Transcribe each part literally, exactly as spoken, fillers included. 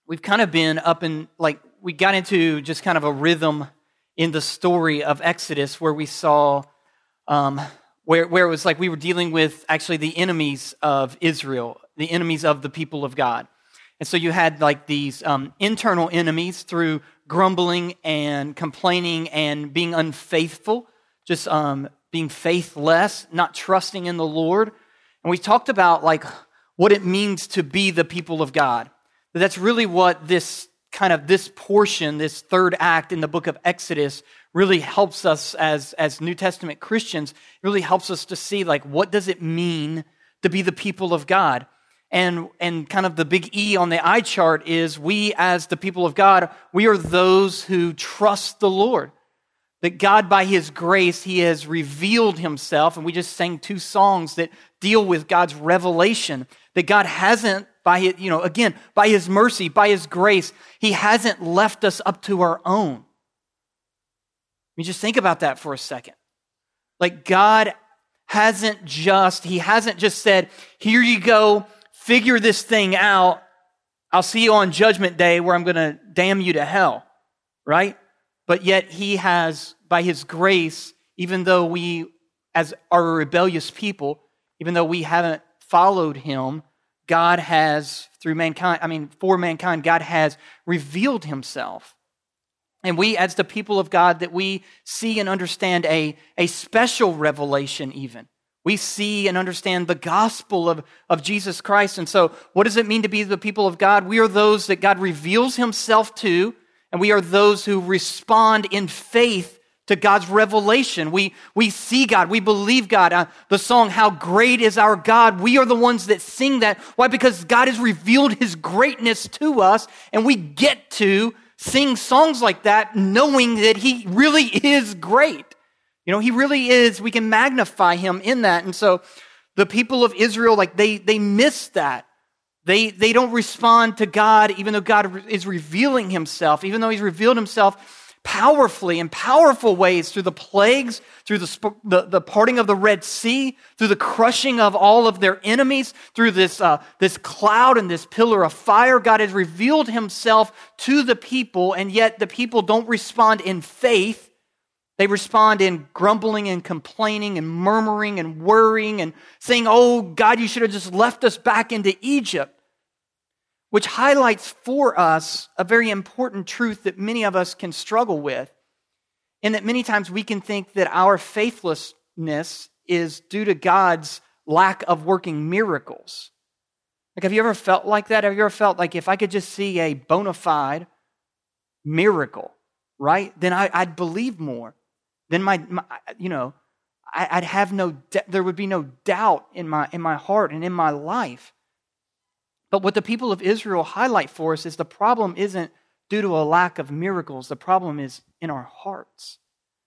we've kind of been up in, like, we got into just kind of a rhythm in the story of Exodus where we saw, um, where, where it was like we were dealing with actually the enemies of Israel, the enemies of the people of God. And so you had like these um, internal enemies through grumbling and complaining and being unfaithful, just um, being faithless, not trusting in the Lord. And we talked about like what it means to be the people of God. That's really what this kind of this portion, this third act in the book of Exodus really helps us as, as New Testament Christians. It really helps us to see like what does it mean to be the people of God. And, and kind of the big E on the eye chart is we as the people of God, we are those who trust the Lord. That God, by His grace, He has revealed Himself. And we just sang two songs that deal with God's revelation. That God hasn't, by His, you know, again, by His mercy, by His grace, He hasn't left us up to our own. I mean, just think about that for a second. Like God hasn't just, He hasn't just said, here you go, figure this thing out. I'll see you on Judgment Day where I'm going to damn you to hell, right? But yet He has, by His grace, even though we, as are a rebellious people, even though we haven't followed Him, God has, through mankind, I mean, for mankind, God has revealed Himself. And we, as the people of God, that we see and understand a, a special revelation even. We see and understand the gospel of, of Jesus Christ. And so, what does it mean to be the people of God? We are those that God reveals Himself to, and we are those who respond in faith to God's revelation. We, we see God. We believe God. Uh, the song, How Great Is Our God, we are the ones that sing that. Why? Because God has revealed His greatness to us, and we get to sing songs like that knowing that He really is great. You know, He really is. We can magnify Him in that. And so the people of Israel, like they, they miss that. They, they don't respond to God, even though God is revealing Himself, even though He's revealed Himself powerfully in powerful ways through the plagues, through the, the, the parting of the Red Sea, through the crushing of all of their enemies, through this, uh, this cloud and this pillar of fire. God has revealed Himself to the people, and yet the people don't respond in faith. They respond in grumbling and complaining and murmuring and worrying and saying, oh, God, you should have just left us back into Egypt. Which highlights for us a very important truth that many of us can struggle with, and that many times we can think that our faithlessness is due to God's lack of working miracles. Like, have you ever felt like that? Have you ever felt like if I could just see a bona fide miracle, right, then I, I'd believe more. Then my, my you know, I, I'd have no, there would be no doubt in my in my heart and in my life. But what the people of Israel highlight for us is the problem isn't due to a lack of miracles. The problem is in our hearts.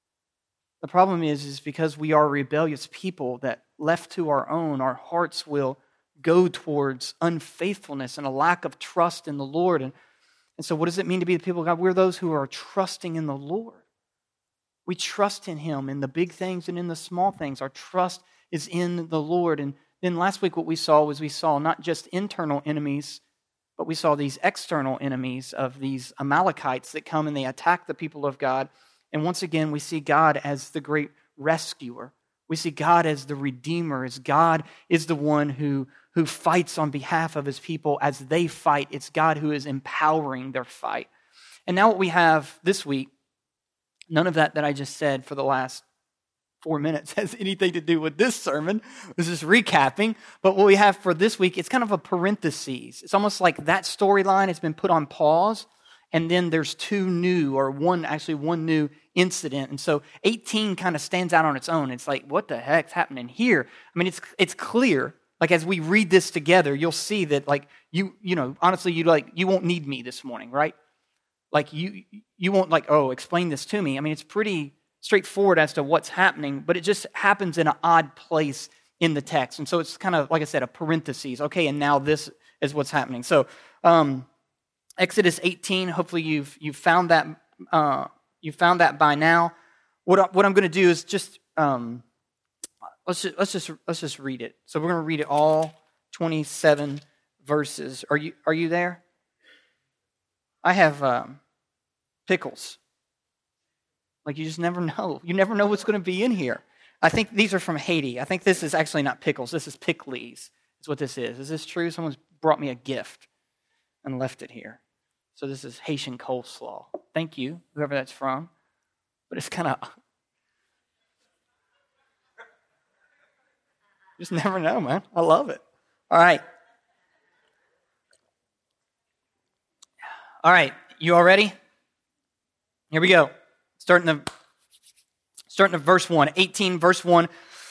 The problem is, is because we are rebellious people that left to our own, our hearts will go towards unfaithfulness and a lack of trust in the Lord. And, and so what does it mean to be the people of God? We're those who are trusting in the Lord. We trust in Him in the big things and in the small things. Our trust is in the Lord. And then last week what we saw was we saw not just internal enemies, but we saw these external enemies of these Amalekites that come and they attack the people of God. And once again, we see God as the great rescuer. We see God as the redeemer, as God is the one who, who fights on behalf of His people as they fight. It's God who is empowering their fight. And now what we have this week, none of that that I just said for the last four minutes has anything to do with this sermon. This is recapping. But what we have for this week, it's kind of a parenthesis. It's almost like that storyline has been put on pause, and then there's two new, or one, actually one new incident. And so eighteen kind of stands out on its own. It's like, what the heck's happening here? I mean, it's it's clear. Like as we read this together, you'll see that like you, you know, honestly, you like you won't need me this morning, right? Like you you won't like, oh, explain this to me. I mean, it's pretty straightforward as to what's happening, but it just happens in an odd place in the text. And so it's kind of, like I said, a parenthesis. Okay, and now this is what's happening. So um, Exodus eighteen, hopefully you've you've found that uh, you found that by now. What, I, what I'm going to do is just, um, let's just, let's just, let's just read it. So we're going to read it all twenty-seven verses. Are you, are you there? I have um, pickles. Like, you just never know. You never know what's going to be in here. I think these are from Haiti. I think this is actually not pickles. This is pickles. Is what this is. Is this true? Someone's brought me a gift and left it here. So this is Haitian coleslaw. Thank you, whoever that's from. But it's kind of... Just never know, man. I love it. All right. All right. You all ready? Here we go. Starting the starting at verse one. eighteen, verse one.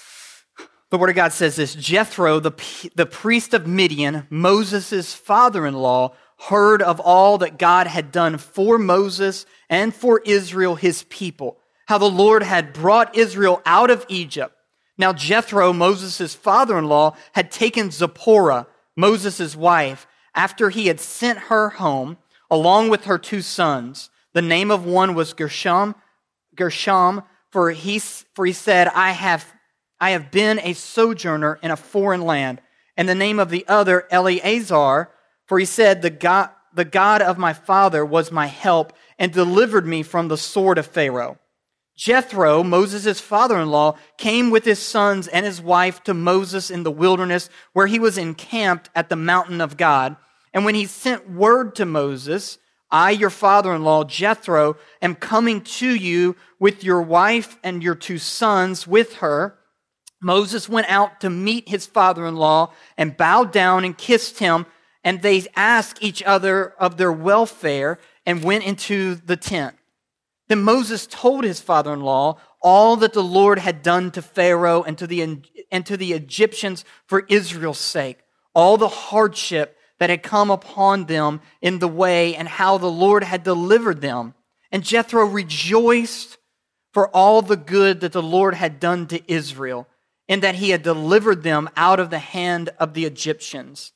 The Word of God says this. Jethro, the, the priest of Midian, Moses' father-in-law, heard of all that God had done for Moses and for Israel, his people, how the Lord had brought Israel out of Egypt. Now Jethro, Moses' father-in-law, had taken Zipporah, Moses' wife, after he had sent her home, along with her two sons. The name of one was Gershom, Gershom, for he, for he said, I have, I have been a sojourner in a foreign land. And the name of the other, Eleazar, for he said, the God, the God of my father was my help and delivered me from the sword of Pharaoh. Jethro, Moses' father-in-law, came with his sons and his wife to Moses in the wilderness, where he was encamped at the mountain of God. And when he sent word to Moses, I, your father-in-law, Jethro, am coming to you with your wife and your two sons with her. Moses went out to meet his father-in-law and bowed down and kissed him. And they asked each other of their welfare and went into the tent. Then Moses told his father-in-law all that the Lord had done to Pharaoh and to the, and to the Egyptians for Israel's sake, all the hardship that had come upon them in the way and how the Lord had delivered them. And Jethro rejoiced for all the good that the Lord had done to Israel and that he had delivered them out of the hand of the Egyptians.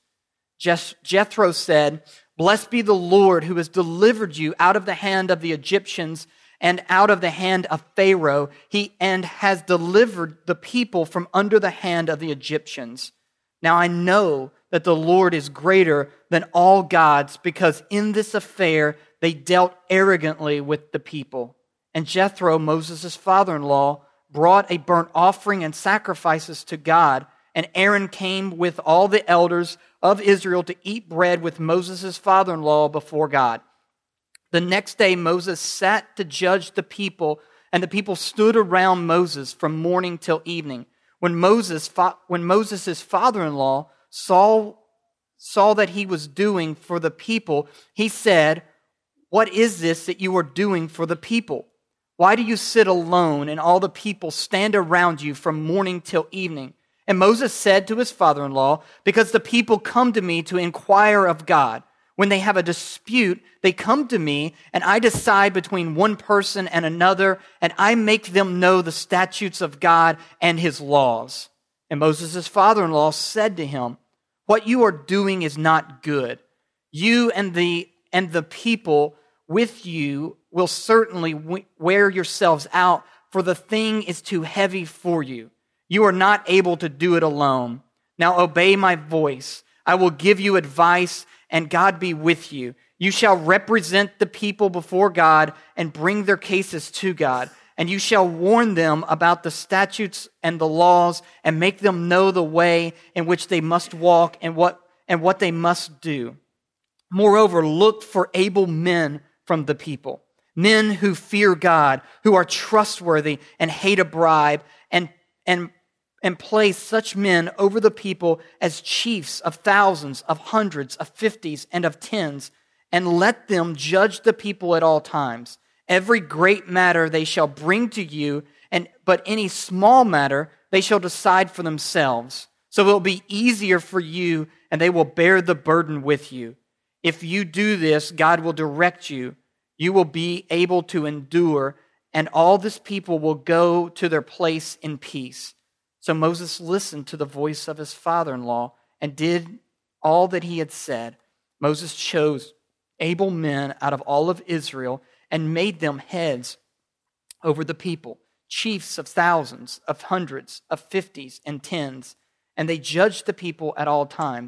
Jethro said, Blessed be the Lord who has delivered you out of the hand of the Egyptians and out of the hand of Pharaoh, he and has delivered the people from under the hand of the Egyptians. Now I know that the Lord is greater than all gods, because in this affair they dealt arrogantly with the people. And Jethro, Moses' father-in-law, brought a burnt offering and sacrifices to God, and Aaron came with all the elders of Israel to eat bread with Moses' father-in-law before God. The next day Moses sat to judge the people, and the people stood around Moses from morning till evening. When Moses, when Moses' father-in-law saw, saw that he was doing for the people, he said, What is this that you are doing for the people? Why do you sit alone and all the people stand around you from morning till evening? And Moses said to his father-in-law, Because the people come to me to inquire of God. When they have a dispute, they come to me, and I decide between one person and another, and I make them know the statutes of God and his laws. And Moses' father-in-law said to him, What you are doing is not good. You and the and the people with you will certainly wear yourselves out, for the thing is too heavy for you. You are not able to do it alone. Now obey my voice. I will give you advice, and God be with you. You shall represent the people before God and bring their cases to God. And you shall warn them about the statutes and the laws and make them know the way in which they must walk and what, and what they must do. Moreover, look for able men from the people, men who fear God, who are trustworthy and hate a bribe, and, and and place such men over the people as chiefs of thousands, of hundreds, of fifties, and of tens, and let them judge the people at all times. Every great matter they shall bring to you, and but any small matter they shall decide for themselves. So it will be easier for you, and they will bear the burden with you. If you do this, God will direct you. You will be able to endure, and all this people will go to their place in peace. So Moses listened to the voice of his father-in-law and did all that he had said. Moses chose able men out of all of Israel and made them heads over the people, chiefs of thousands, of hundreds, of fifties, and tens. And they judged the people at all times.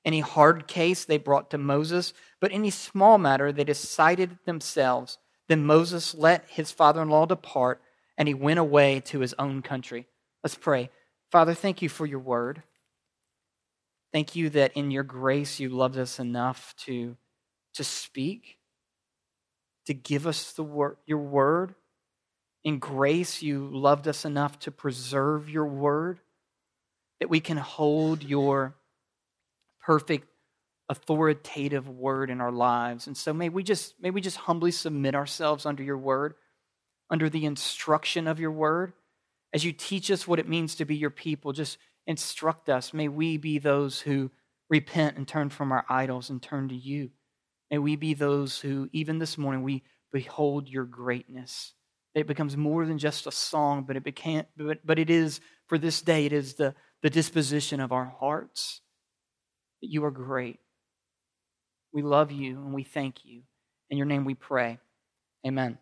Any hard case they brought to Moses, but any small matter they decided themselves. Then Moses let his father-in-law depart, and he went away to his own country. Let's pray. Father, thank you for your word. Thank you that in your grace you loved us enough to, to speak, to give us the word, your word. In grace you loved us enough to preserve your word, that we can hold your perfect, authoritative word in our lives. And so may we just may we just humbly submit ourselves under your word, under the instruction of your word. As you teach us what it means to be your people, just instruct us. May we be those who repent and turn from our idols and turn to you. May we be those who, even this morning, we behold your greatness. It becomes more than just a song, but it became, but, but it is, for this day, it is the, the disposition of our hearts that you are great. We love you and we thank you. In your name we pray. Amen.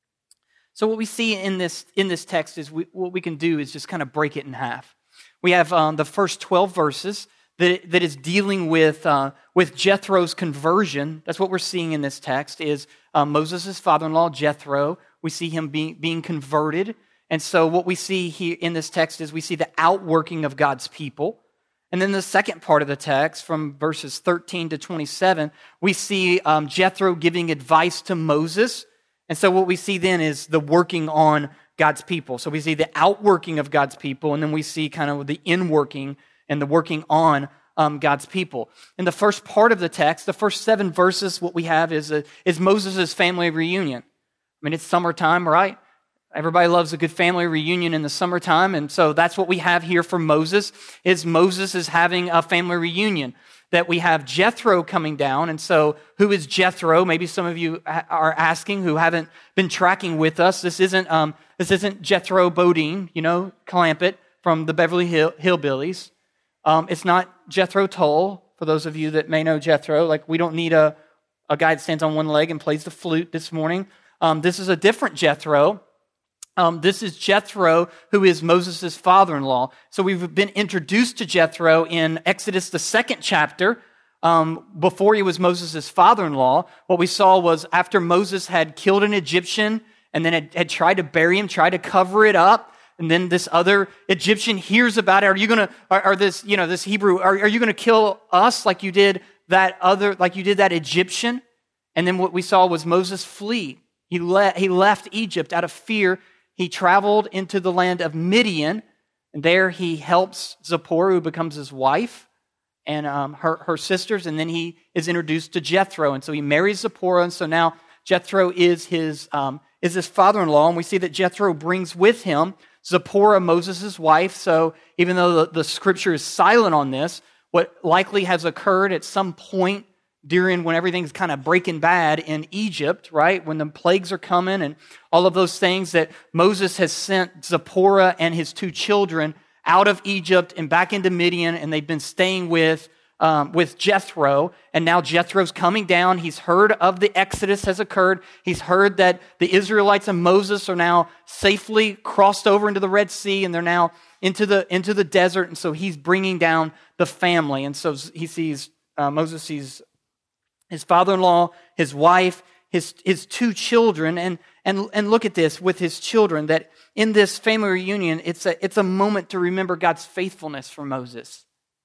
So what we see in this in this text is we, what we can do is just kind of break it in half. We have um, the first twelve verses that, that is dealing with uh, with Jethro's conversion. That's what we're seeing in this text is uh, Moses' father-in-law, Jethro. We see him being, being converted. And so what we see here in this text is we see the outworking of God's people. And then the second part of the text, from verses thirteen to twenty-seven, we see um, Jethro giving advice to Moses. And so what we see then is the working on God's people. So we see the outworking of God's people, and then we see kind of the inworking and the working on um, God's people. In the first part of the text, the first seven verses, what we have is, a, is Moses' family reunion. I mean, it's summertime, right? Everybody loves a good family reunion in the summertime, and so that's what we have here for Moses, is Moses is having a family reunion. That we have Jethro coming down, and so who is Jethro? Maybe some of you are asking who haven't been tracking with us. This isn't um, this isn't Jethro Bodine, you know, Clampett from the Beverly Hill Hillbillies. Um, it's not Jethro Tull, for those of you that may know Jethro. Like, we don't need a, a guy that stands on one leg and plays the flute this morning. Um, this is a different Jethro. Um, this is Jethro, who is Moses' father-in-law. So we've been introduced to Jethro in Exodus, the second chapter. Um, before he was Moses' father-in-law, what we saw was after Moses had killed an Egyptian and then had, had tried to bury him, tried to cover it up, and then this other Egyptian hears about it. Are you going to, are, are this, you know, this Hebrew, are, are you going to kill us like you did that other, like you did that Egyptian? And then what we saw was Moses flee. He, le- he left Egypt out of fear. He traveled into the land of Midian, and there he helps Zipporah, who becomes his wife, and um, her, her sisters, and then he is introduced to Jethro, and so he marries Zipporah, and so now Jethro is his um, is his father-in-law, and we see that Jethro brings with him Zipporah, Moses' wife. So even though the, the scripture is silent on this, what likely has occurred at some point during when everything's kind of breaking bad in Egypt, right? When the plagues are coming and all of those things, that Moses has sent Zipporah and his two children out of Egypt and back into Midian, and they've been staying with um, with Jethro. And now Jethro's coming down. He's heard of the Exodus has occurred. He's heard that the Israelites and Moses are now safely crossed over into the Red Sea, and they're now into the into the desert. And so he's bringing down the family. And so he sees uh, Moses sees his father-in-law, his wife, his his two children, and and and look at this with his children, that in this family reunion, it's a it's a moment to remember God's faithfulness for Moses.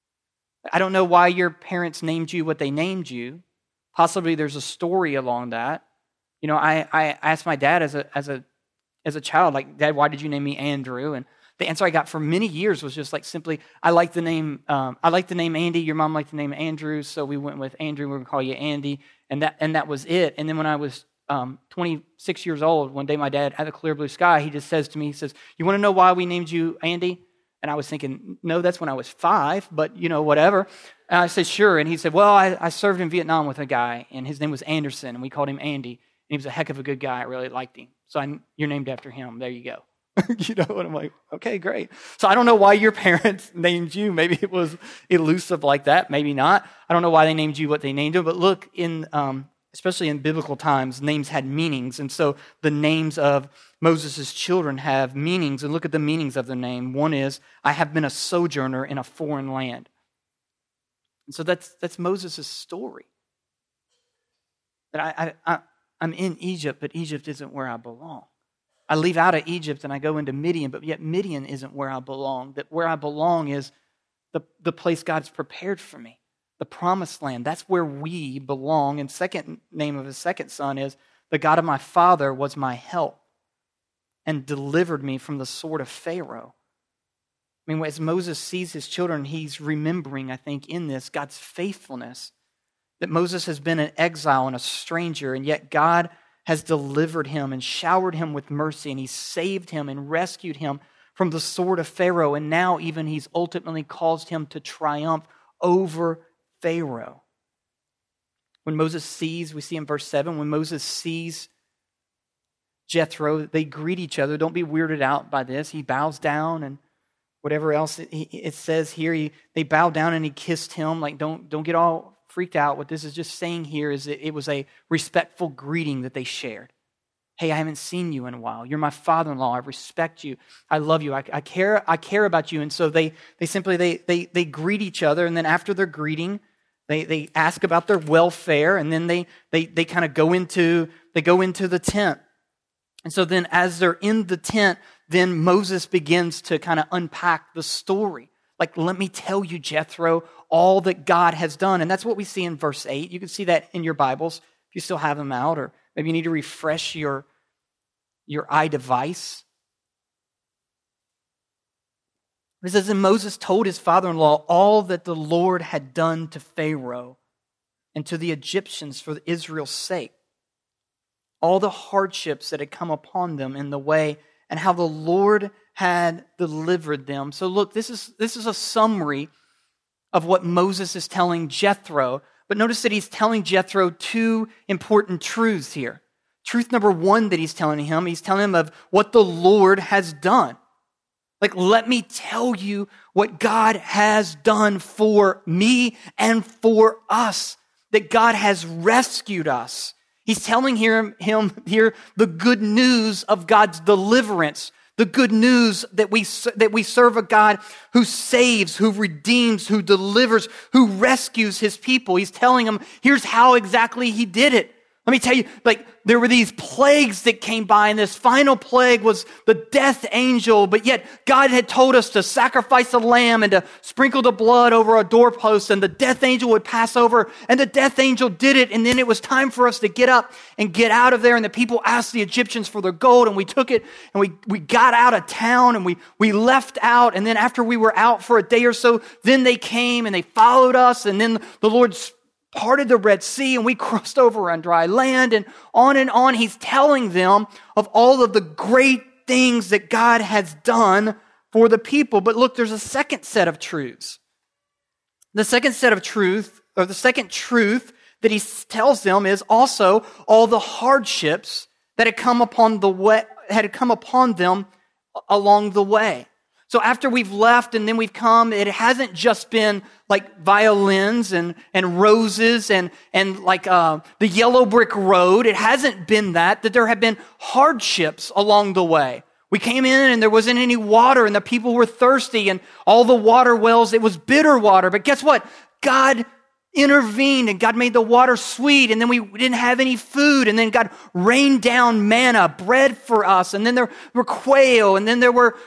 I don't know why your parents named you what they named you. Possibly there's a story along that. You know, I, I asked my dad as a as a as a child, like, Dad, why did you name me Andrew? And the answer I got for many years was just like simply, I like the name. Um, I like the name Andy. Your mom liked the name Andrew, so we went with Andrew. We're gonna call you Andy, and that and that was it. And then when I was um, twenty-six years old, one day my dad, at the clear blue sky, he just says to me, he says, "You want to know why we named you Andy?" And I was thinking, no, that's when I was five, but you know, whatever. And I said, sure. And he said, well, I, I served in Vietnam with a guy, and his name was Anderson, and we called him Andy. And he was a heck of a good guy. I really liked him. So I, you're named after him. There you go. You know, and I'm like, okay, great. So I don't know why your parents named you. Maybe it was elusive like that. Maybe not. I don't know why they named you what they named you. But look, in um, especially in biblical times, names had meanings. And so the names of Moses' children have meanings. And look at the meanings of the name. One is, I have been a sojourner in a foreign land. And so that's that's Moses' story. That I, I, I, I'm in Egypt, but Egypt isn't where I belong. I leave out of Egypt and I go into Midian, but yet Midian isn't where I belong. That where I belong is the, the place God's prepared for me, the promised land. That's where we belong. And second name of his second son is, the God of my father was my help and delivered me from the sword of Pharaoh. I mean, as Moses sees his children, he's remembering, I think, in this, God's faithfulness. That Moses has been an exile and a stranger, and yet God has delivered him and showered him with mercy, and he saved him and rescued him from the sword of Pharaoh, and now even he's ultimately caused him to triumph over Pharaoh. When Moses sees, we see in verse seven, when Moses sees Jethro, they greet each other. Don't be weirded out by this. He bows down, and whatever else it, it says here, he, they bow down and he kissed him. Like, don't, don't get all freaked out. What this is just saying here is that it was a respectful greeting that they shared. Hey, I haven't seen you in a while. You're my father-in-law. I respect you. I love you. I, I care. I care about you. And so they they simply they they they greet each other, and then after their greeting, they they ask about their welfare, and then they they they kind of go into they go into the tent. And so then, as they're in the tent, then Moses begins to kind of unpack the story. Like, let me tell you, Jethro, all that God has done. And that's what we see in verse eight. You can see that in your Bibles if you still have them out, or maybe you need to refresh your, your iDevice. It says, and Moses told his father-in-law all that the Lord had done to Pharaoh and to the Egyptians for Israel's sake, all the hardships that had come upon them in the way, and how the Lord had delivered them. So look, this is this is a summary of what Moses is telling Jethro. But notice that he's telling Jethro two important truths here. Truth number one that he's telling him, he's telling him of what the Lord has done. Like, let me tell you what God has done for me and for us. That God has rescued us. He's telling him, him here the good news of God's deliverance. The good news that we, that we serve a God who saves, who redeems, who delivers, who rescues his people. He's telling them, here's how exactly he did it. Let me tell you, like, there were these plagues that came by, and this final plague was the death angel, but yet God had told us to sacrifice a lamb and to sprinkle the blood over a doorpost, and the death angel would pass over, and the death angel did it, and then it was time for us to get up and get out of there, and the people asked the Egyptians for their gold, and we took it, and we, we got out of town, and we, we left out, and then after we were out for a day or so, then they came, and they followed us, and then the Lord parted the Red Sea, and we crossed over on dry land, and on and on. He's telling them of all of the great things that God has done for the people. But look, there's a second set of truths. The second set of truth, or the second truth that he tells them is also all the hardships that had come upon the way, had come upon them along the way. So after we've left and then we've come, it hasn't just been like violins and, and roses and, and like uh, the yellow brick road. It hasn't been that, that there have been hardships along the way. We came in and there wasn't any water and the people were thirsty and all the water wells, it was bitter water. But guess what? God intervened and God made the water sweet, and then we didn't have any food, and then God rained down manna, bread for us, and then there were quail, and then there were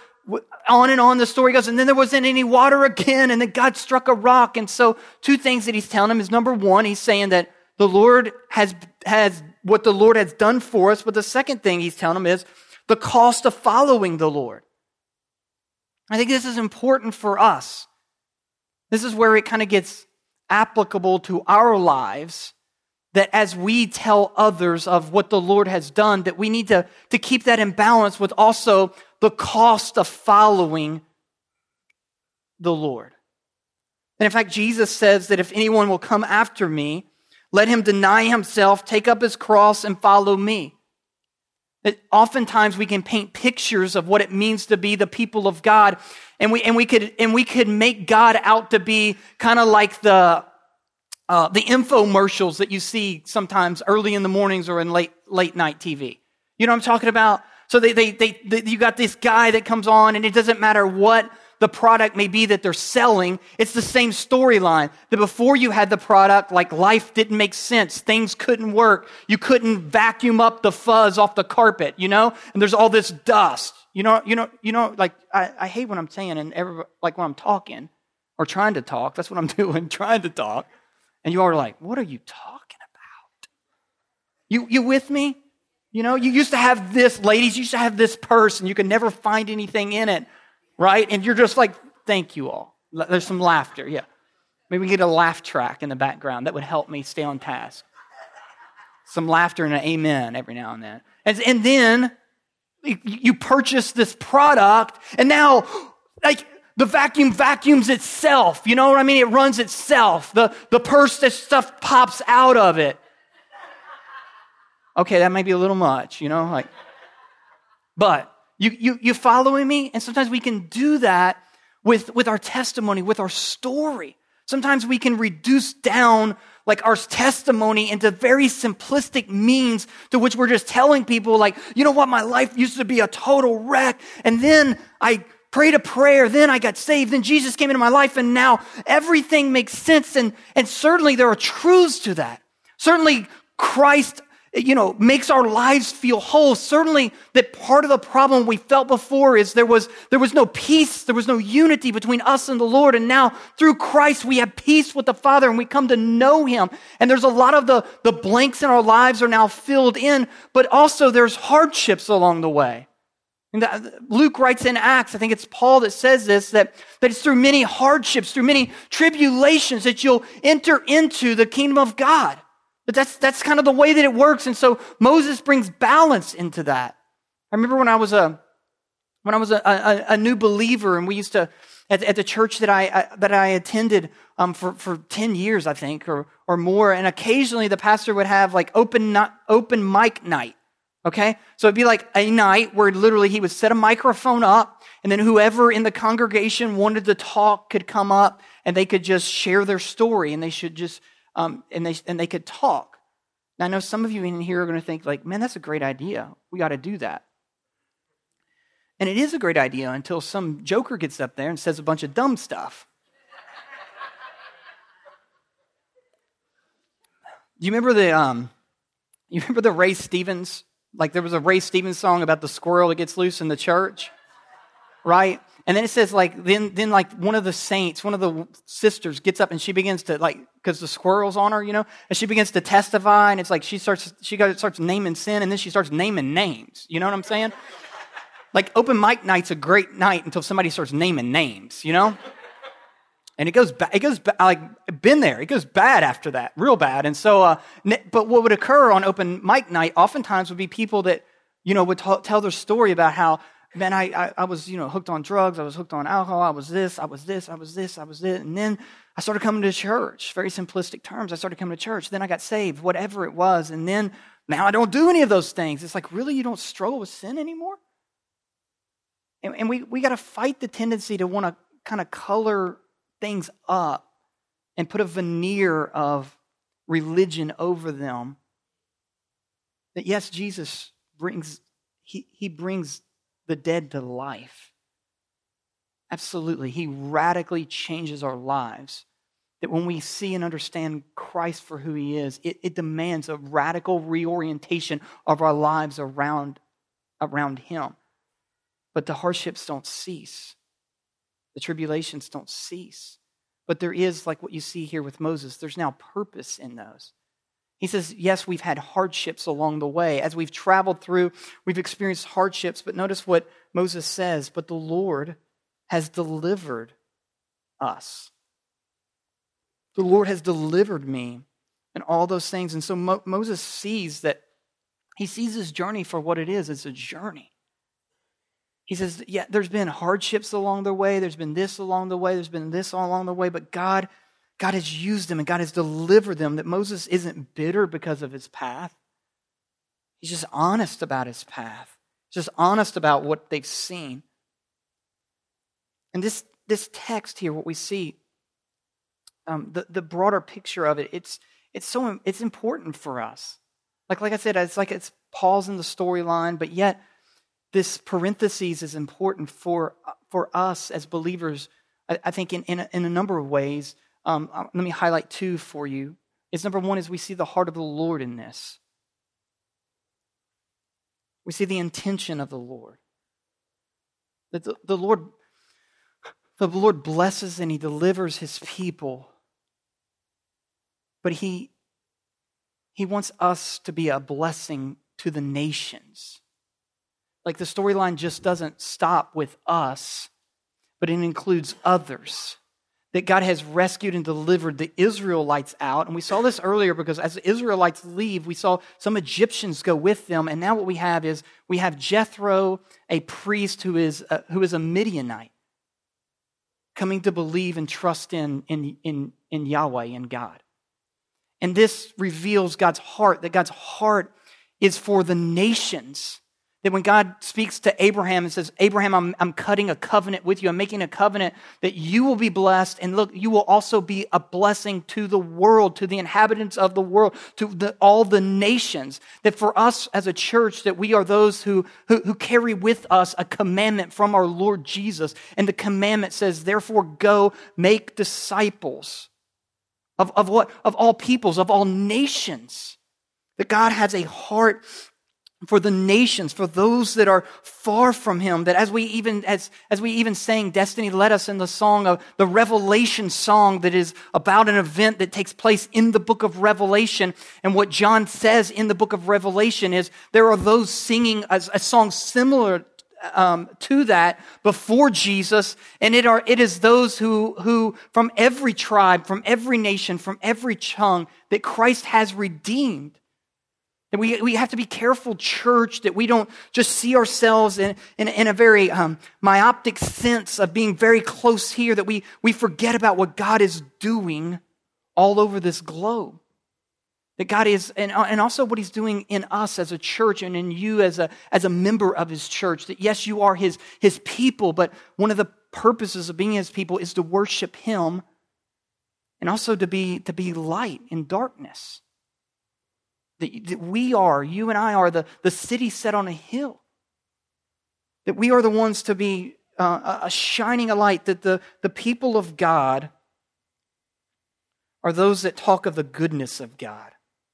on and on the story goes, and then there wasn't any water again, and then God struck a rock. And so two things that he's telling them is, number one, he's saying that the Lord has, has what the Lord has done for us, but the second thing he's telling them is the cost of following the Lord. I think this is important for us. This is where it kind of gets applicable to our lives, that as we tell others of what the Lord has done, that we need to, to keep that in balance with also the cost of following the Lord. And in fact, Jesus says that if anyone will come after me, let him deny himself, take up his cross, and follow me. That oftentimes we can paint pictures of what it means to be the people of God, and we and we could and we could make God out to be kind of like the uh, the infomercials that you see sometimes early in the mornings or in late late night T V. You know what I'm talking about? So they, they, they, they, you got this guy that comes on, and it doesn't matter what the product may be that they're selling, it's the same storyline. That before you had the product, like life didn't make sense. Things couldn't work. You couldn't vacuum up the fuzz off the carpet, you know? And there's all this dust. You know, you know, you know, like I, I hate what I'm saying and every, like when I'm talking or trying to talk, that's what I'm doing, trying to talk. And you all are like, what are you talking about? You you with me? You know, you used to have this, ladies, you used to have this purse and you could never find anything in it, right? And you're just like, thank you all. There's some laughter, yeah. Maybe we get a laugh track in the background. That would help me stay on task. Some laughter and an amen every now and then. And, and then you purchase this product and now, like, the vacuum vacuums itself. You know what I mean? It runs itself. The, the purse, this stuff pops out of it. Okay, that might be a little much, you know, like, but you you you following me? And sometimes we can do that with, with our testimony, with our story. Sometimes we can reduce down like our testimony into very simplistic means to which we're just telling people like, you know what, my life used to be a total wreck. And then I prayed a prayer, then I got saved, then Jesus came into my life, and now everything makes sense. And, and certainly there are truths to that. Certainly Christ, you know, makes our lives feel whole. Certainly that part of the problem we felt before is there was there was no peace, there was no unity between us and the Lord. And now through Christ we have peace with the Father and we come to know Him. And there's a lot of the, the blanks in our lives are now filled in, but also there's hardships along the way. And Luke writes in Acts, I think it's Paul that says this, that, that it's through many hardships, through many tribulations that you'll enter into the kingdom of God. But that's that's kind of the way that it works. And so Moses brings balance into that. I remember when I was a when I was a, a, a new believer, and we used to at, at the church that I, I that I attended um, for for ten years, I think, or or more. And occasionally the pastor would have like open not, open mic night. Okay, so it'd be like a night where literally he would set a microphone up, and then whoever in the congregation wanted to talk could come up, and they could just share their story, and they should just. Um, and they and they could talk. Now, I know some of you in here are going to think like, man, that's a great idea. We got to do that. And it is a great idea until some joker gets up there and says a bunch of dumb stuff. Do you remember the um, you remember the Ray Stevens? Like there was a Ray Stevens song about the squirrel that gets loose in the church, right? And then it says like, then then like one of the saints, one of the sisters gets up and she begins to like, because the squirrel's on her, you know, and she begins to testify, and it's like she starts, she goes, starts naming sin, and then she starts naming names. You know what I'm saying? Like open mic night's a great night until somebody starts naming names, you know? And it goes, ba- it goes, ba- like, been there. It goes bad after that, real bad. And so, uh, but what would occur on open mic night oftentimes would be people that, you know, would t- tell their story about how, man, I, I I was, you know, hooked on drugs. I was hooked on alcohol. I was this, I was this, I was this, I was this. And then I started coming to church. Very simplistic terms. I started coming to church. Then I got saved, whatever it was. And then now I don't do any of those things. It's like, really, you don't struggle with sin anymore? And, and we, we got to fight the tendency to want to kind of color things up and put a veneer of religion over them. That yes, Jesus brings, he, he brings the dead to life. Absolutely. He radically changes our lives. That when we see and understand Christ for who He is, it, it demands a radical reorientation of our lives around, around Him. But the hardships don't cease. The tribulations don't cease. But there is, like what you see here with Moses, there's now purpose in those. He says, yes, we've had hardships along the way. As we've traveled through, we've experienced hardships. But notice what Moses says, but the Lord has delivered us. The Lord has delivered me and all those things. And so Mo- Moses sees that, he sees his journey for what it is. It's a journey. He says, yeah, there's been hardships along the way. There's been this along the way. There's been this along the way. But God God has used them and God has delivered them, that Moses isn't bitter because of his path. He's just honest about his path. He's just honest about what they've seen. And this, this text here, what we see, um, the, the broader picture of it, it's it's so it's important for us. Like, like I said, it's like it's Paul's in the storyline, but yet this parenthesis is important for, for us as believers, I, I think in, in, a, in a number of ways. Um, let me highlight two for you. Is number one is we see the heart of the Lord in this. We see the intention of the Lord. That the, the Lord, the Lord blesses and He delivers His people. But He, He wants us to be a blessing to the nations. Like the storyline just doesn't stop with us, but it includes others. That God has rescued and delivered the Israelites out. And we saw this earlier because as the Israelites leave, we saw some Egyptians go with them. And now what we have is we have Jethro, a priest who is a, who is a Midianite, coming to believe and trust in, in, in, in Yahweh and God. And this reveals God's heart, that God's heart is for the nations. That when God speaks to Abraham and says, Abraham, I'm, I'm cutting a covenant with you. I'm making a covenant that you will be blessed. And look, you will also be a blessing to the world, to the inhabitants of the world, to the, all the nations. That for us as a church, that we are those who, who, who carry with us a commandment from our Lord Jesus. And the commandment says, therefore go make disciples of, of what? Of all peoples, of all nations. That God has a heart for the nations, for those that are far from Him, that as we even as as we even sang Destiny Led Us in the song of the Revelation song that is about an event that takes place in the book of Revelation. And what John says in the book of Revelation is there are those singing a, a song similar um, to that before Jesus, and it are it is those who who from every tribe, from every nation, from every tongue that Christ has redeemed. And we, we have to be careful, church, that we don't just see ourselves in, in, in a very um, myopic sense of being very close here, that we, we forget about what God is doing all over this globe. That God is, and, and also what He's doing in us as a church and in you as a, as a member of His church. That yes, you are His, His people, but one of the purposes of being His people is to worship Him and also to be, to be light in darkness. That we are, you and I are the, the city set on a hill. That we are the ones to be uh, a shining a light. That the, the people of God are those that talk of the goodness of God.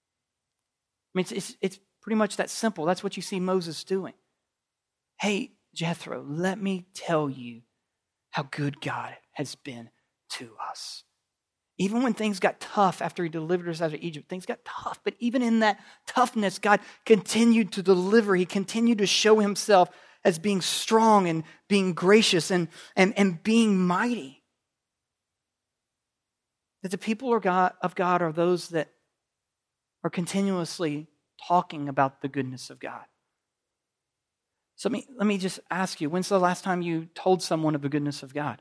I mean, it's, it's, it's pretty much that simple. That's what you see Moses doing. Hey, Jethro, let me tell you how good God has been to us. Even when things got tough after He delivered us out of Egypt, things got tough. But even in that toughness, God continued to deliver. He continued to show Himself as being strong and being gracious and, and, and being mighty. That the people of God, of God are those that are continuously talking about the goodness of God. So let me, let me just ask you, when's the last time you told someone of the goodness of God?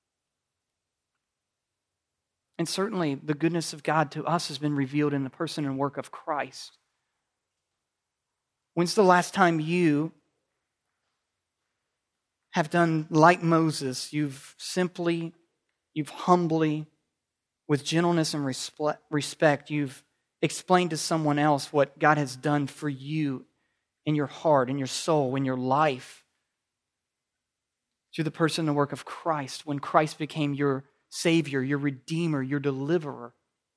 And certainly the goodness of God to us has been revealed in the person and work of Christ. When's the last time you have done like Moses? You've simply, you've humbly, with gentleness and respect, you've explained to someone else what God has done for you in your heart, in your soul, in your life, through the person and work of Christ, when Christ became your Savior, your Redeemer, your Deliverer.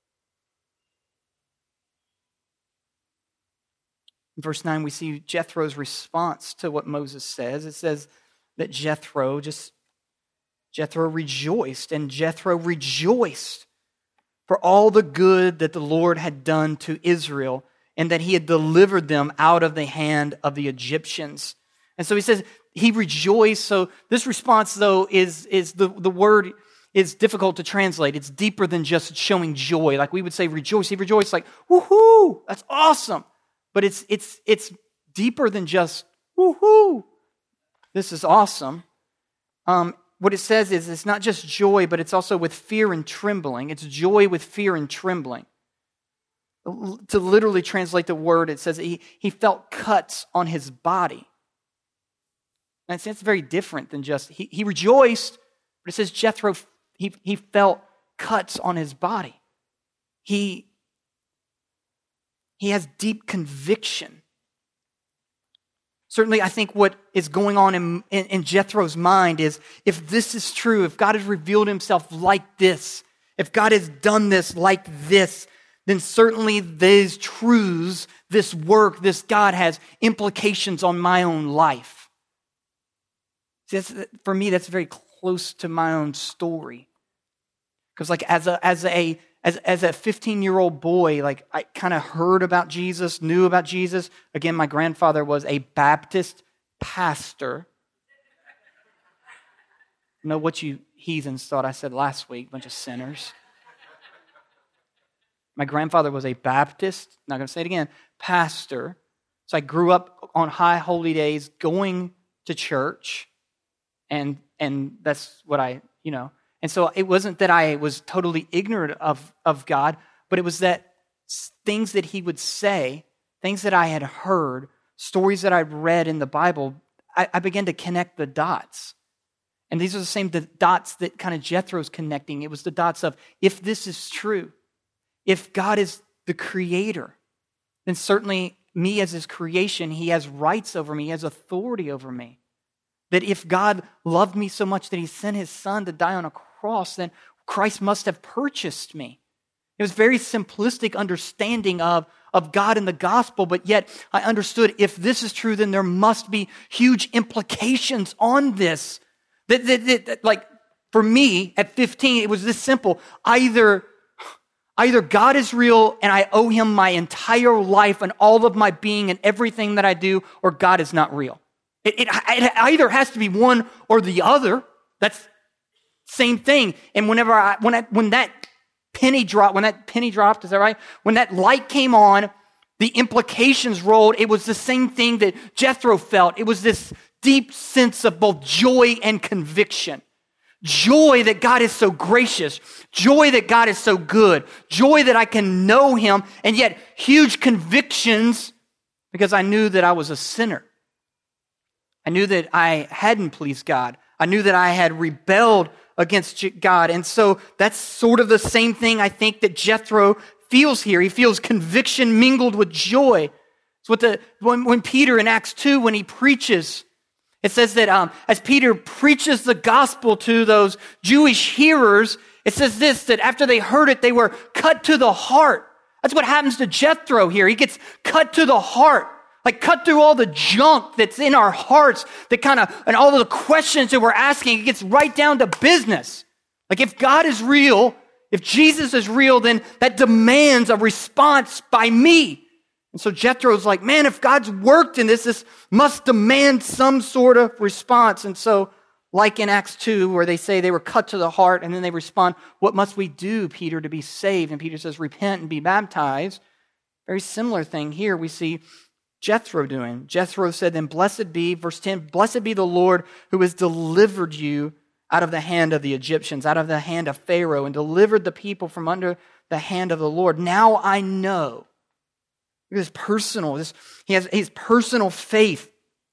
In verse nine, we see Jethro's response to what Moses says. It says that Jethro, just Jethro rejoiced, and Jethro rejoiced for all the good that the Lord had done to Israel, and that He had delivered them out of the hand of the Egyptians. And so he says he rejoiced. So this response, though, is, is the, the word is difficult to translate. It's deeper than just showing joy. Like we would say rejoice. He rejoiced like, woohoo, that's awesome. But it's it's it's deeper than just woohoo, this is awesome. Um, what it says is it's not just joy, but it's also with fear and trembling. It's joy with fear and trembling. To literally translate the word, it says he, he felt cuts on his body. And it's very different than just, he, he rejoiced, but it says Jethro, he, he felt cuts on his body. He, he has deep conviction. Certainly, I think what is going on in, in, in Jethro's mind is, if this is true, if God has revealed himself like this, if God has done this like this, then certainly these truths, this work, this God has implications on my own life. See, that's, for me, that's very close to my own story. Because like as a as a as as a fifteen-year-old boy, like I kind of heard about Jesus, knew about Jesus. Again, my grandfather was a Baptist pastor. You know what you heathens thought I said last week, bunch of sinners. My grandfather was a Baptist, not going to say it again, pastor. So I grew up on high holy days going to church, and and that's what I, you know. And so it wasn't that I was totally ignorant of, of God, but it was that things that he would say, things that I had heard, stories that I'd read in the Bible, I, I began to connect the dots. And these are the same the dots that kind of Jethro's connecting. It was the dots of, if this is true, if God is the creator, then certainly me as his creation, he has rights over me, he has authority over me. That if God loved me so much that he sent his son to die on a cross, then Christ must have purchased me. It was very simplistic understanding of, of God and the gospel, but yet I understood, if this is true, then there must be huge implications on this. That, that, that, that like, for me, at fifteen, it was this simple. Either, either God is real and I owe him my entire life and all of my being and everything that I do, or God is not real. It, it, it either has to be one or the other. That's same thing. And whenever I, when I, when that penny dropped, when that penny dropped, is that right? When that light came on, the implications rolled. It was the same thing that Jethro felt. It was this deep sense of both joy and conviction. Joy that God is so gracious. Joy that God is so good. Joy that I can know him. And yet huge convictions because I knew that I was a sinner. I knew that I hadn't pleased God. I knew that I had rebelled against God. And so that's sort of the same thing I think that Jethro feels here. He feels conviction mingled with joy. It's what the when, when Peter in Acts two, when he preaches, it says that um, as Peter preaches the gospel to those Jewish hearers, it says this, that after they heard it, they were cut to the heart. That's what happens to Jethro here. He gets cut to the heart. Like cut through all the junk that's in our hearts, that kind of, and all of the questions that we're asking, it gets right down to business. Like if God is real, if Jesus is real, then that demands a response by me. And so Jethro's like, man, if God's worked in this, this must demand some sort of response. And so like in Acts two, where they say they were cut to the heart, and then they respond, what must we do, Peter, to be saved? And Peter says, repent and be baptized. Very similar thing here we see Jethro doing. Jethro said, then blessed be, verse ten, blessed be the Lord who has delivered you out of the hand of the Egyptians, out of the hand of Pharaoh, and delivered the people from under the hand of the Lord. Now I know. This personal, this, he has his personal faith.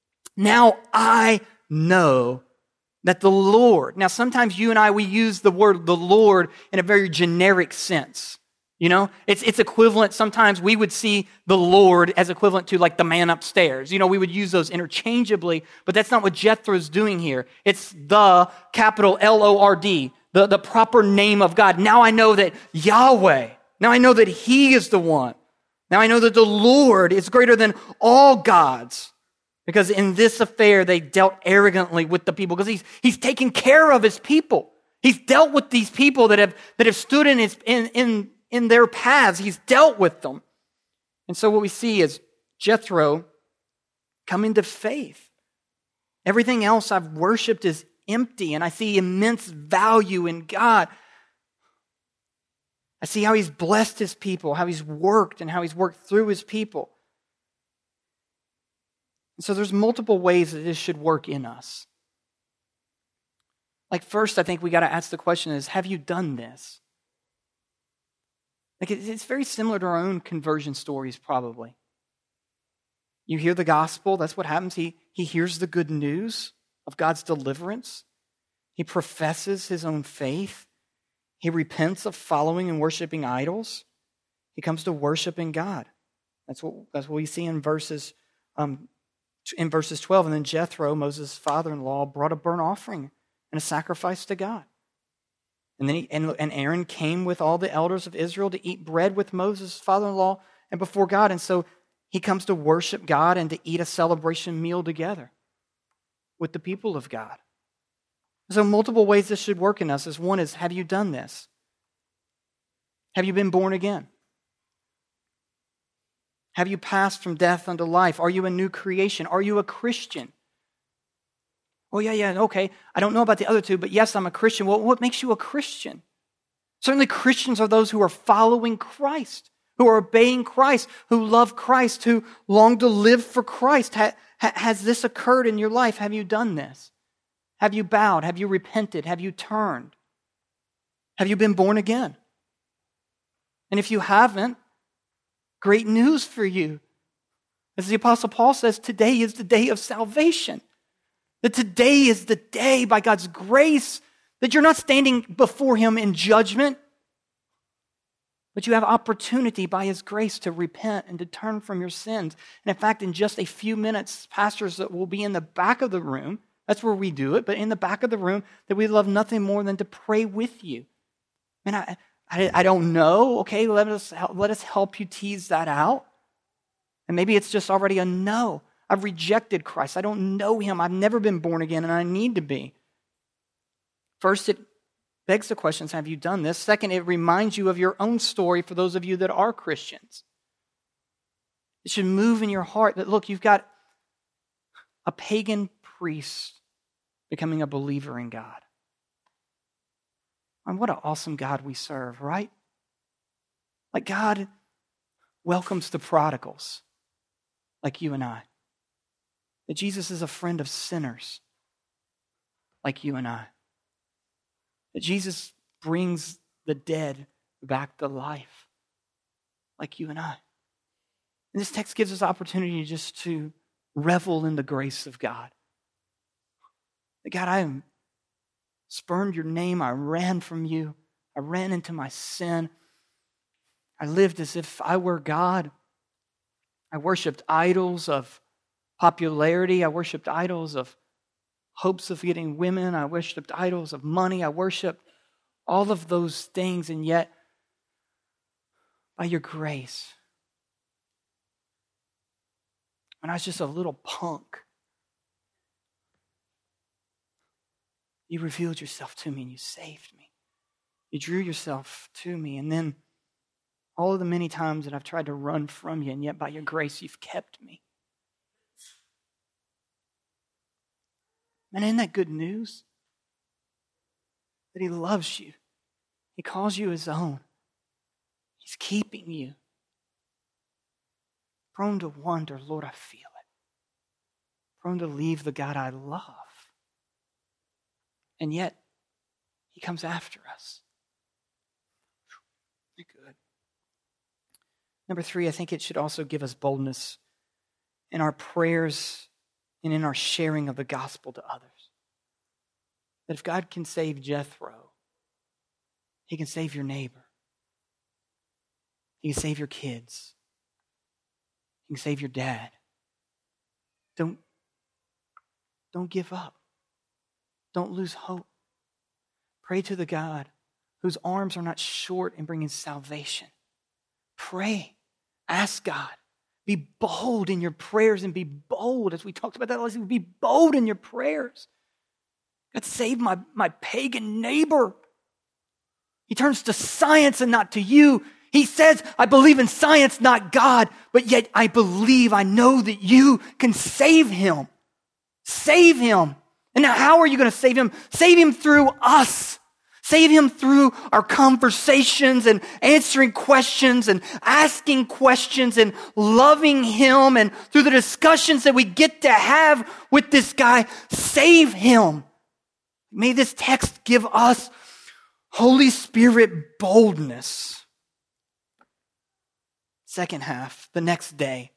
Now I know that the Lord, now sometimes you and I, we use the word the Lord in a very generic sense. You know, it's it's equivalent. Sometimes we would see the Lord as equivalent to like the man upstairs. You know, we would use those interchangeably, but that's not what Jethro's doing here. It's the capital L O R D, the, the proper name of God. Now I know that Yahweh, now I know that he is the one. Now I know that the Lord is greater than all gods, because in this affair they dealt arrogantly with the people, because he's he's taken care of his people. He's dealt with these people that have that have stood in his in in in their paths. He's dealt with them. And so what we see is Jethro coming to faith. Everything else I've worshiped is empty, and I see immense value in God. I see how he's blessed his people, how he's worked, and how he's worked through his people. And so there's multiple ways that this should work in us. Like first, I think we got to ask the question is, have you done this? Like it's very similar to our own conversion stories, probably. You hear the gospel, that's what happens. He, he hears the good news of God's deliverance. He professes his own faith. He repents of following and worshiping idols. He comes to worshiping God. That's what, that's what we see in verses um, in verses twelve, and then Jethro, Moses' father-in-law, brought a burnt offering and a sacrifice to God. And then he, and, and Aaron came with all the elders of Israel to eat bread with Moses' father-in-law and before God. And so he comes to worship God and to eat a celebration meal together with the people of God. So multiple ways this should work in us is one is, have you done this? Have you been born again? Have you passed from death unto life? Are you a new creation? Are you a Christian? Oh, yeah, yeah, okay. I don't know about the other two, but yes, I'm a Christian. Well, what makes you a Christian? Certainly Christians are those who are following Christ, who are obeying Christ, who love Christ, who long to live for Christ. Ha- ha- has this occurred in your life? Have you done this? Have you bowed? Have you repented? Have you turned? Have you been born again? And if you haven't, great news for you. As the Apostle Paul says, today is the day of salvation. That today is the day, by God's grace, that you're not standing before Him in judgment, but you have opportunity by His grace to repent and to turn from your sins. And in fact, in just a few minutes, pastors that will be in the back of the room, that's where we do it, but in the back of the room, that we love nothing more than to pray with you. And I, I, I don't know, okay, let us, let us help you tease that out. And maybe it's just already a no. I've rejected Christ. I don't know Him. I've never been born again, and I need to be. First, it begs the questions, have you done this? Second, it reminds you of your own story for those of you that are Christians. It should move in your heart that, look, you've got a pagan priest becoming a believer in God. And what an awesome God we serve, right? Like God welcomes the prodigals, like you and I. That Jesus is a friend of sinners, like you and I. That Jesus brings the dead back to life, like you and I. And this text gives us opportunity just to revel in the grace of God. That God, I am spurned your name. I ran from you. I ran into my sin. I lived as if I were God. I worshiped idols of popularity. I worshiped idols of hopes of getting women. I worshiped idols of money. I worshiped all of those things. And yet, by your grace, when I was just a little punk, you revealed yourself to me and you saved me. You drew yourself to me. And then all of the many times that I've tried to run from you, and yet by your grace, you've kept me. Man, isn't that good news? That He loves you. He calls you His own. He's keeping you. Prone to wonder, Lord, I feel it. Prone to leave the God I love. And yet, He comes after us. Good. Number three, I think it should also give us boldness in our prayers and in our sharing of the gospel to others. That if God can save Jethro, He can save your neighbor. He can save your kids. He can save your dad. Don't, don't give up. Don't lose hope. Pray to the God whose arms are not short in bringing salvation. Pray. Ask God. Be bold in your prayers and be bold, as we talked about that last week, be bold in your prayers. God, save my, my pagan neighbor. He turns to science and not to you. He says, I believe in science, not God, but yet I believe, I know that you can save him. Save him. And now how are you going to save him? Save him through us. Save him through our conversations and answering questions and asking questions and loving him, and through the discussions that we get to have with this guy. Save him. May this text give us Holy Spirit boldness. Second half, the next day.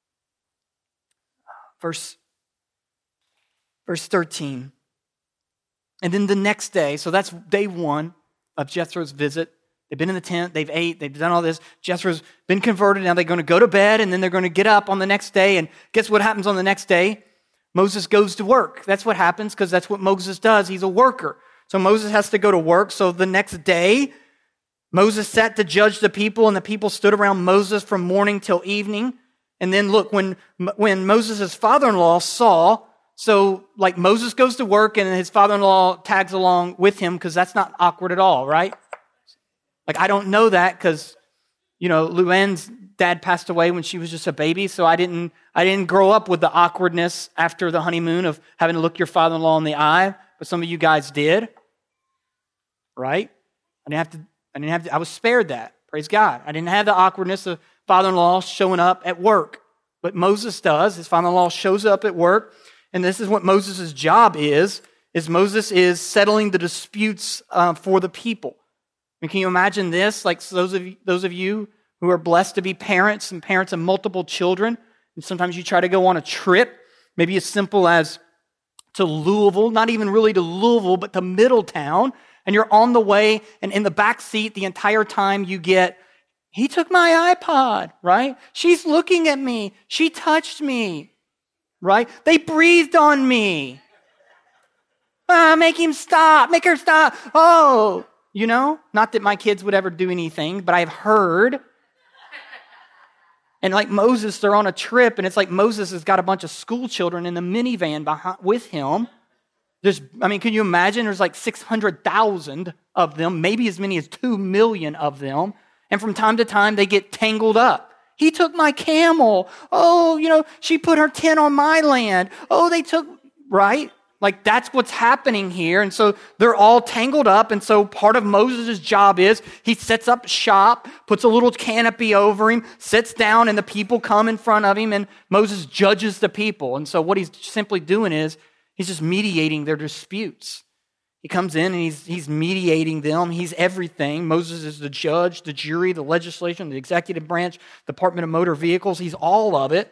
Verse, verse thirteen. And then the next day, so that's day one of Jethro's visit They've been in the tent, they've ate, they've done all this. Jethro's been converted, now they're going to go to bed, and then they're going to get up on the next day, and guess what happens on the next day? Moses goes to work. That's what happens, because that's what Moses does. He's a worker. So Moses has to go to work. So the next day, Moses sat to judge the people, and the people stood around Moses from morning till evening. And then look, when, when Moses' father-in-law saw, so like Moses goes to work, and his father-in-law tags along with him, because that's not awkward at all, right? Like, I don't know that because, you know, Luann's dad passed away when she was just a baby, so I didn't I didn't grow up with the awkwardness after the honeymoon of having to look your father-in-law in the eye, but some of you guys did, right? I didn't have to, I didn't have to, I was spared that, praise God. I didn't have the awkwardness of father-in-law showing up at work, but Moses does. His father-in-law shows up at work, and this is what Moses' job is, is Moses is settling the disputes uh, for the people. I mean, can you imagine this? Like those of you, those of you who are blessed to be parents and parents of multiple children, and sometimes you try to go on a trip, maybe as simple as to Louisville, not even really to Louisville, but to Middletown, and you're on the way, and in the back seat the entire time you get, he took my iPod, right? She's looking at me. She touched me, right? They breathed on me. Ah, make him stop. Make her stop. Oh. You know, not that my kids would ever do anything, but I've heard. And like Moses, they're on a trip, and it's like Moses has got a bunch of school children in the minivan behind, with him. There's, I mean, can you imagine? There's like six hundred thousand of them, maybe as many as two million of them. And from time to time, they get tangled up. He took my camel. Oh, you know, she put her tent on my land. Oh, they took, right? Like that's what's happening here. And so they're all tangled up. And so part of Moses' job is he sets up shop, puts a little canopy over him, sits down, and the people come in front of him, and Moses judges the people. And so what he's simply doing is he's just mediating their disputes. He comes in and he's, he's mediating them. He's everything. Moses is the judge, the jury, the legislation, the executive branch, Department of Motor Vehicles. He's all of it.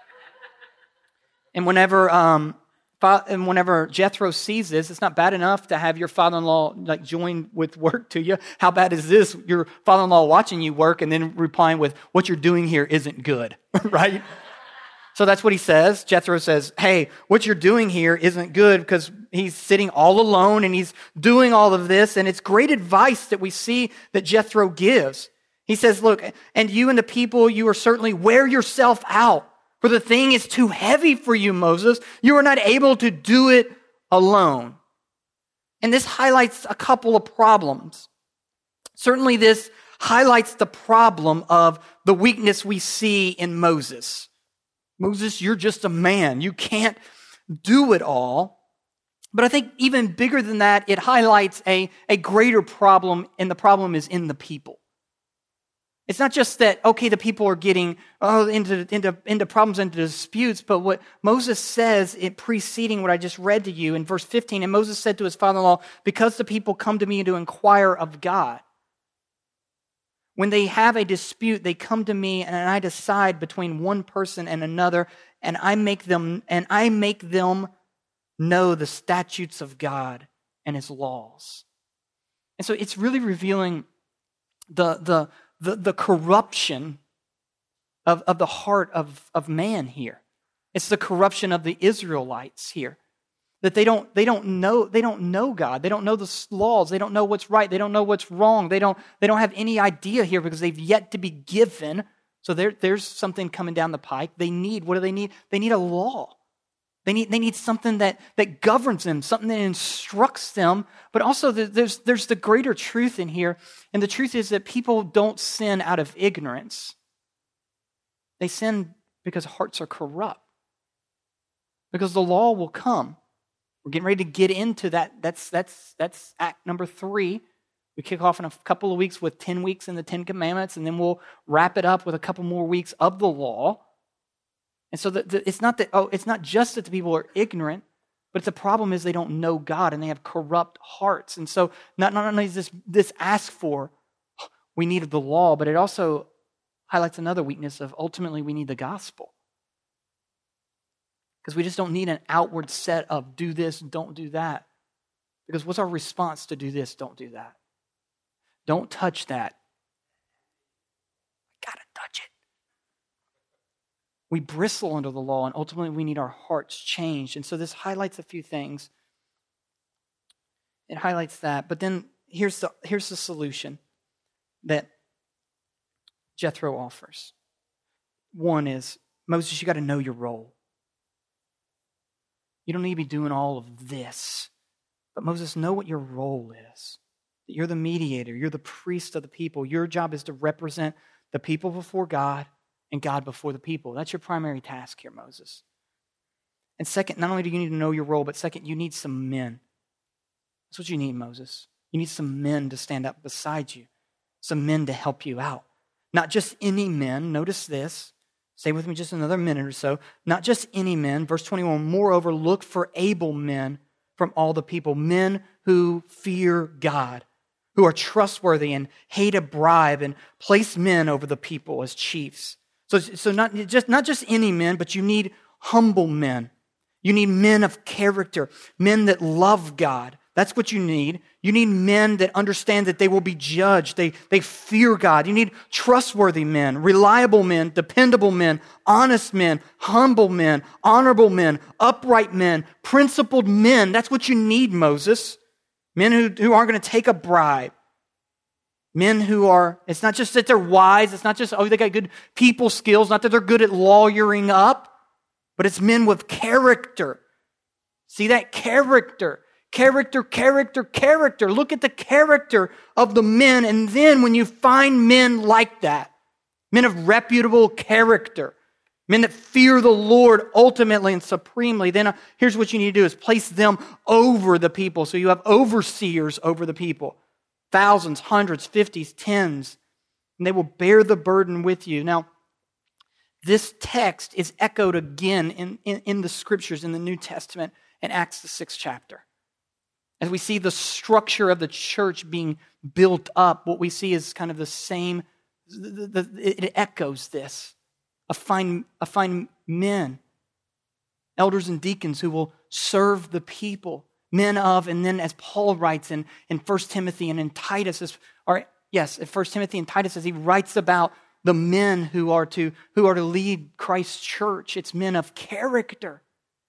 And whenever... um. And whenever Jethro sees this, it's not bad enough to have your father-in-law like join with work to you. How bad is this? Your father-in-law watching you work and then replying with, what you're doing here isn't good, right? So that's what he says. Jethro says, hey, what you're doing here isn't good, because he's sitting all alone and he's doing all of this. And it's great advice that we see that Jethro gives. He says, look, and you and the people, you are certainly wear yourself out. For the thing is too heavy for you, Moses. You are not able to do it alone. And this highlights a couple of problems. Certainly this highlights the problem of the weakness we see in Moses. Moses, you're just a man. You can't do it all. But I think even bigger than that, it highlights a, a greater problem, and the problem is in the people. It's not just that, okay, the people are getting oh, into, into, into problems, into disputes, but what Moses says in preceding what I just read to you in verse fifteen, and Moses said to his father-in-law, because the people come to me to inquire of God. When they have a dispute, they come to me, and I decide between one person and another, and I make them and I make them know the statutes of God and his laws. And so it's really revealing the the The, the corruption of, of the heart of, of man here. It's the corruption of the Israelites here. That they don't, they don't know, they don't know God. They don't know the laws. They don't know what's right. They don't know what's wrong. They don't, they don't have any idea here because they've yet to be given. So there, there's something coming down the pike. They need, what do they need? They need a law. They need, they need something that, that governs them, something that instructs them. But also there's, there's the greater truth in here. And the truth is that people don't sin out of ignorance. They sin because hearts are corrupt. Because the law will come. We're getting ready to get into that. That's, that's, that's act number three. We kick off in a couple of weeks with ten weeks in the Ten Commandments, and then we'll wrap it up with a couple more weeks of the law. And so the, the, it's not that oh, it's not just that the people are ignorant, but the problem is they don't know God and they have corrupt hearts. And so not, not only is this, this asked for, we need the law, but it also highlights another weakness of ultimately we need the gospel. Because we just don't need an outward set of do this, don't do that. Because what's our response to do this, don't do that? Don't touch that. I gotta touch it. We bristle under the law, and ultimately we need our hearts changed. And so this highlights a few things. It highlights that. But then here's the, here's the solution that Jethro offers. One is, Moses, you got to know your role. You don't need to be doing all of this. But Moses, know what your role is. That you're the mediator. You're the priest of the people. Your job is to represent the people before God and God before the people. That's your primary task here, Moses. And second, not only do you need to know your role, but second, you need some men. That's what you need, Moses. You need some men to stand up beside you. Some men to help you out. Not just any men. Notice this. Stay with me just another minute or so. Not just any men. Verse twenty-one, moreover, look for able men from all the people. Men who fear God, who are trustworthy and hate a bribe, and place men over the people as chiefs. So, so not just, not just any men, but you need humble men. You need men of character, men that love God. That's what you need. You need men that understand that they will be judged. They, they fear God. You need trustworthy men, reliable men, dependable men, honest men, humble men, honorable men, upright men, principled men. That's what you need, Moses. Men who, who aren't going to take a bribe. Men who are, it's not just that they're wise. It's not just, oh, they got good people skills. Not that they're good at lawyering up. But it's men with character. See that? Character. Character, character, character. Look at the character of the men. And then when you find men like that, men of reputable character, men that fear the Lord ultimately and supremely, then here's what you need to do is place them over the people. So you have overseers over the people. Thousands, hundreds, fifties, tens. And they will bear the burden with you. Now, this text is echoed again in, in, in the scriptures in the New Testament in Acts the sixth chapter. As we see the structure of the church being built up, what we see is kind of the same, the, the, it echoes this. A fine, a fine men, elders and deacons who will serve the people, men of, and then as Paul writes in, in First Timothy and in Titus, as, or yes, in First Timothy and Titus, as he writes about the men who are to, who are to lead Christ's church, it's men of character.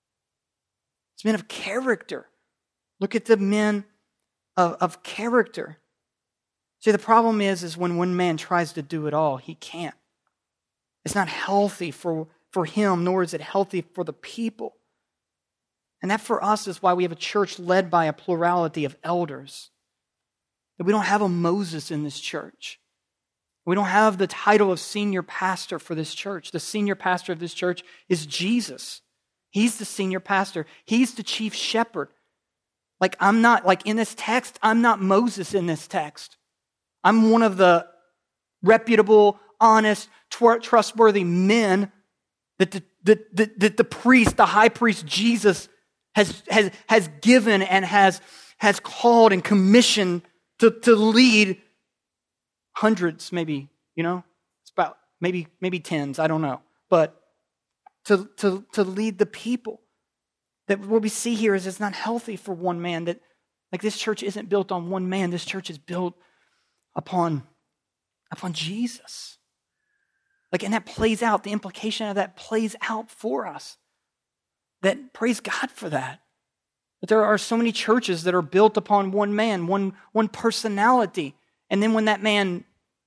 It's men of character. Look at the men of, of character. See, the problem is, is when one man tries to do it all, he can't. It's not healthy for, for him, nor is it healthy for the people. And that for us is why we have a church led by a plurality of elders. That we don't have a Moses in this church. We don't have the title of senior pastor for this church. The senior pastor of this church is Jesus. He's the senior pastor. He's the chief shepherd. Like I'm not, like in this text, I'm not Moses in this text. I'm one of the reputable, honest, tr- trustworthy men that the, that, that, that the priest, the high priest Jesus has, has, has given and has, has called and commissioned to, to lead hundreds, maybe, you know, it's about maybe, maybe tens, I don't know, but to, to, to lead the people. That what we see here is it's not healthy for one man. That like this church isn't built on one man. This church is built upon, upon Jesus. Like, and that plays out, the implication of that plays out for us. That praise God for that. But there are so many churches that are built upon one man, one, one personality. And then when that man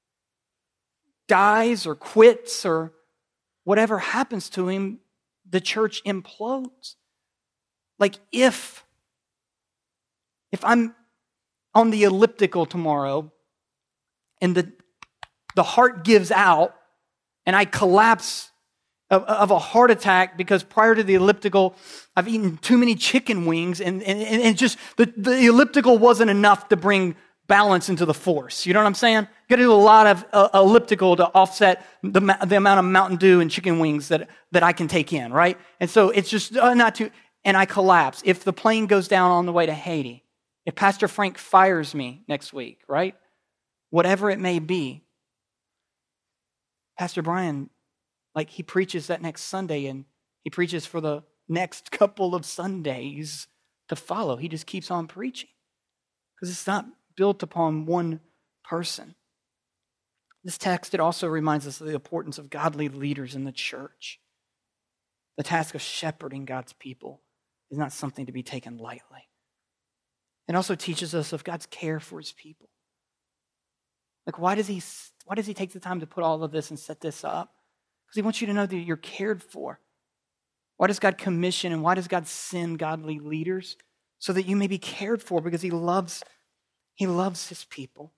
dies or quits or whatever happens to him, the church implodes. Like if, if I'm on the elliptical tomorrow and the, the heart gives out and I collapse of, of a heart attack because prior to the elliptical, I've eaten too many chicken wings and, and, and just the, the elliptical wasn't enough to bring balance into the force. You know what I'm saying? You got to do a lot of uh, elliptical to offset the, the amount of Mountain Dew and chicken wings that, that I can take in, right? And so it's just uh, not too... And I collapse. If the plane goes down on the way to Haiti, if Pastor Frank fires me next week, right? Whatever it may be, Pastor Brian, like he preaches that next Sunday and he preaches for the next couple of Sundays to follow. He just keeps on preaching because it's not built upon one person. This text, it also reminds us of the importance of godly leaders in the church. The task of shepherding God's people is not something to be taken lightly. It also teaches us of God's care for his people. Like, why does he, why does he take the time to put all of this and set this up? Because he wants you to know that you're cared for. Why does God commission and why does God send godly leaders? So that you may be cared for, because he loves, he loves his people.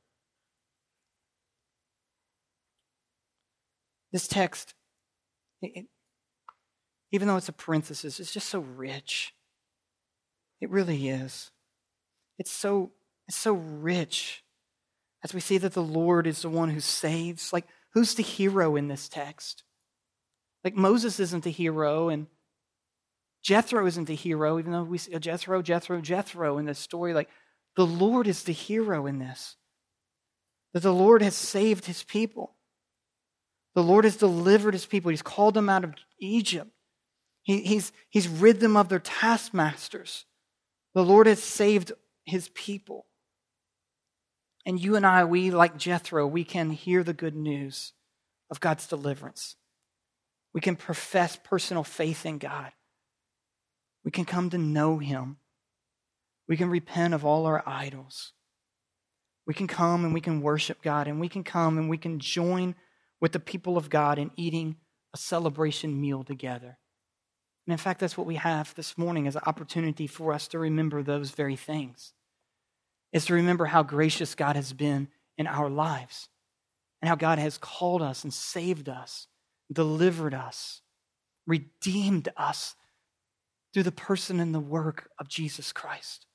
This text, it, it, even though it's a parenthesis, it's just so rich. It really is. It's so, it's so rich as we see that the Lord is the one who saves. Like, who's the hero in this text? Like, Moses isn't the hero, and Jethro isn't the hero, even though we see Jethro, Jethro, Jethro in this story. Like, the Lord is the hero in this. That the Lord has saved his people. The Lord has delivered his people. He's called them out of Egypt. He, he's, he's rid them of their taskmasters. The Lord has saved his people. And you and I, we, like Jethro, we can hear the good news of God's deliverance. We can profess personal faith in God. We can come to know him. We can repent of all our idols. We can come and we can worship God, and we can come and we can join with the people of God in eating a celebration meal together. And in fact, that's what we have this morning as an opportunity for us to remember those very things. Is to remember how gracious God has been in our lives and how God has called us and saved us, delivered us, redeemed us through the person and the work of Jesus Christ.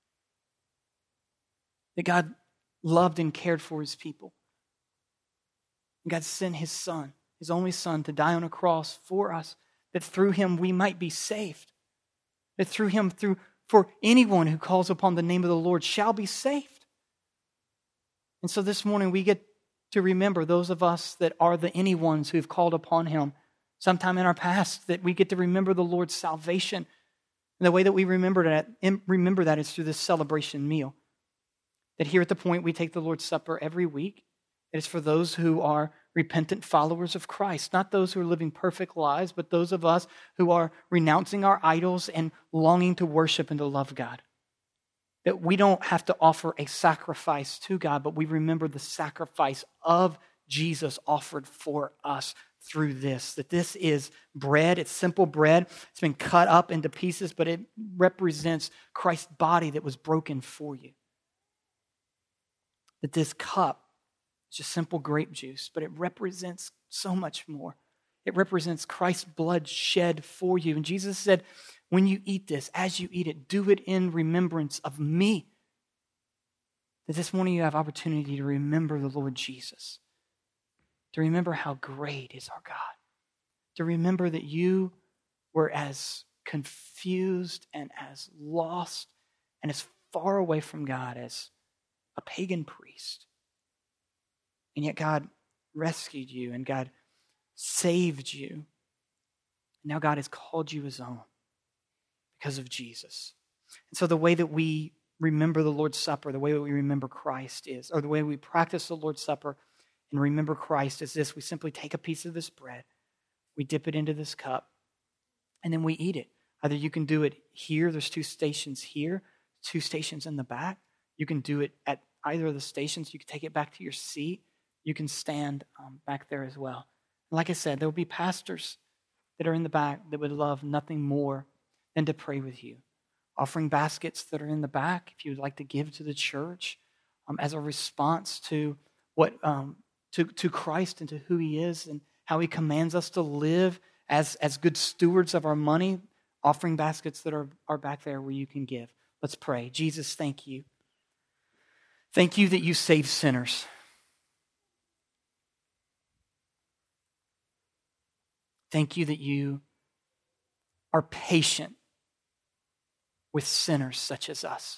That God loved and cared for his people. And God sent his son, his only son, to die on a cross for us, that through him we might be saved. That through him, through for anyone who calls upon the name of the Lord shall be saved. And so this morning we get to remember those of us that are the anyones who have called upon him sometime in our past, that we get to remember the Lord's salvation. And the way that we remember that, remember that is through this celebration meal. That here at the Point we take the Lord's Supper every week. It is for those who are repentant followers of Christ, not those who are living perfect lives, but those of us who are renouncing our idols and longing to worship and to love God. That we don't have to offer a sacrifice to God, but we remember the sacrifice of Jesus offered for us through this. That this is bread, it's simple bread. It's been cut up into pieces, but it represents Christ's body that was broken for you. That this cup, it's just simple grape juice, but it represents so much more. It represents Christ's blood shed for you. And Jesus said, when you eat this, as you eat it, do it in remembrance of me. That this morning you have opportunity to remember the Lord Jesus. To remember how great is our God. To remember that you were as confused and as lost and as far away from God as a pagan priest. And yet God rescued you and God saved you. And now God has called you his own because of Jesus. And so the way that we remember the Lord's Supper, the way that we remember Christ is, or the way we practice the Lord's Supper and remember Christ is this. We simply take a piece of this bread, we dip it into this cup, and then we eat it. Either you can do it here, there's two stations here, two stations in the back. You can do it at either of the stations. You can take it back to your seat. You can stand um, back there as well. And like I said, there will be pastors that are in the back that would love nothing more than to pray with you. Offering baskets that are in the back, if you would like to give to the church um, as a response to what um, to, to Christ and to who he is and how he commands us to live as, as good stewards of our money. Offering baskets that are, are back there where you can give. Let's pray. Jesus, thank you. Thank you that you save sinners. Thank you that you are patient with sinners such as us.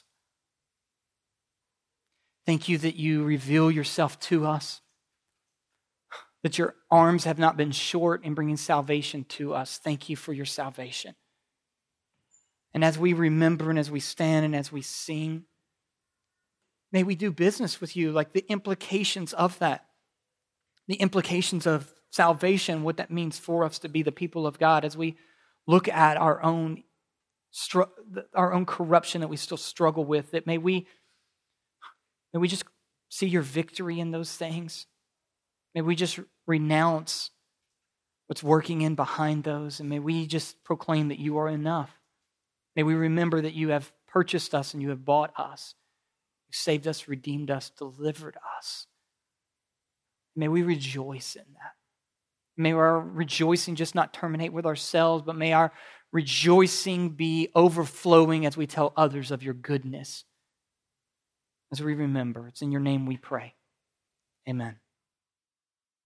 Thank you that you reveal yourself to us, that your arms have not been short in bringing salvation to us. Thank you for your salvation. And as we remember and as we stand and as we sing, may we do business with you, like the implications of that, the implications of salvation, what that means for us to be the people of God as we look at our own our own corruption that we still struggle with, that may we, may we just see your victory in those things. May we just renounce what's working in behind those, and may we just proclaim that you are enough. May we remember that you have purchased us and you have bought us. You saved us, redeemed us, delivered us. May we rejoice in that. May our rejoicing just not terminate with ourselves, but may our rejoicing be overflowing as we tell others of your goodness. As we remember, it's in your name we pray. Amen.